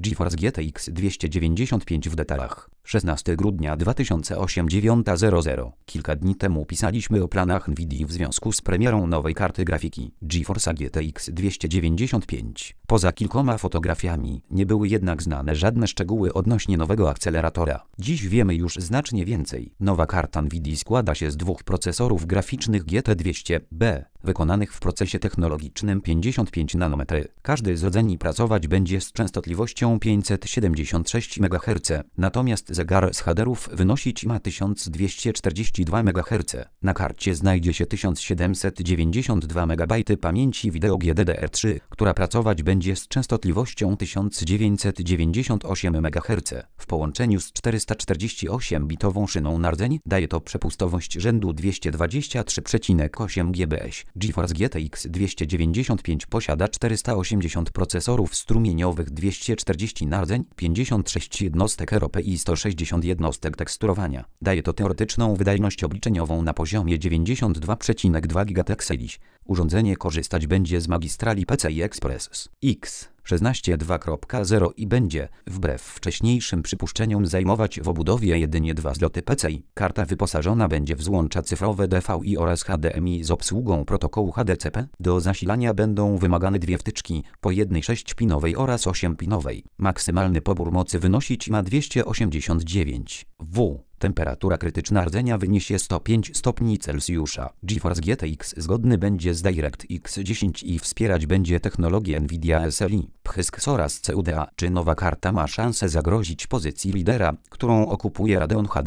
GeForce GTX 295 w detalach. 16 grudnia 2008 9:00. Kilka dni temu pisaliśmy o planach Nvidia w związku z premierą nowej karty grafiki GeForce GTX 295. Poza kilkoma fotografiami nie były jednak znane żadne szczegóły odnośnie nowego akceleratora. Dziś wiemy już znacznie więcej. Nowa karta Nvidia składa się z dwóch procesorów graficznych GT200B, wykonanych w procesie technologicznym 55 nanometry. Każdy z rdzeni pracować będzie z częstotliwością 576 MHz, natomiast zegar z haderów wynosić ma 1242 MHz. Na karcie znajdzie się 1792 MB pamięci wideo GDDR3, która pracować będzie z częstotliwością 1998 MHz. W połączeniu z 448-bitową szyną na rdzeń daje to przepustowość rzędu 223,8 GBS. GeForce GTX 295 posiada 480 procesorów strumieniowych, 240 na rdzeń, 56 jednostek ROP i 160 jednostek teksturowania. Daje to teoretyczną wydajność obliczeniową na poziomie 92,2 GHz. Urządzenie korzystać będzie z magistrali PCI Express X 16.2.0 i będzie, wbrew wcześniejszym przypuszczeniom, zajmować w obudowie jedynie 2 sloty PCI. Karta wyposażona będzie w złącza cyfrowe DVI oraz HDMI z obsługą protokołu HDCP. Do zasilania będą wymagane dwie wtyczki, po jednej 6-pinowej oraz 8-pinowej. Maksymalny pobór mocy wynosić ma 289 W. Temperatura krytyczna rdzenia wyniesie 105 stopni Celsjusza. GeForce GTX zgodny będzie z DirectX 10 i wspierać będzie technologię Nvidia SLI, PHYSX oraz CUDA. Czy nowa karta ma szansę zagrozić pozycji lidera, którą okupuje Radeon HD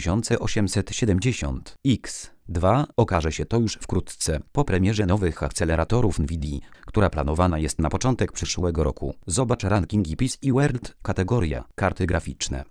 4870X? 2. Okaże się to już wkrótce, po premierze nowych akceleratorów Nvidia, która planowana jest na początek przyszłego roku. Zobacz rankingi PC World, kategoria karty graficzne.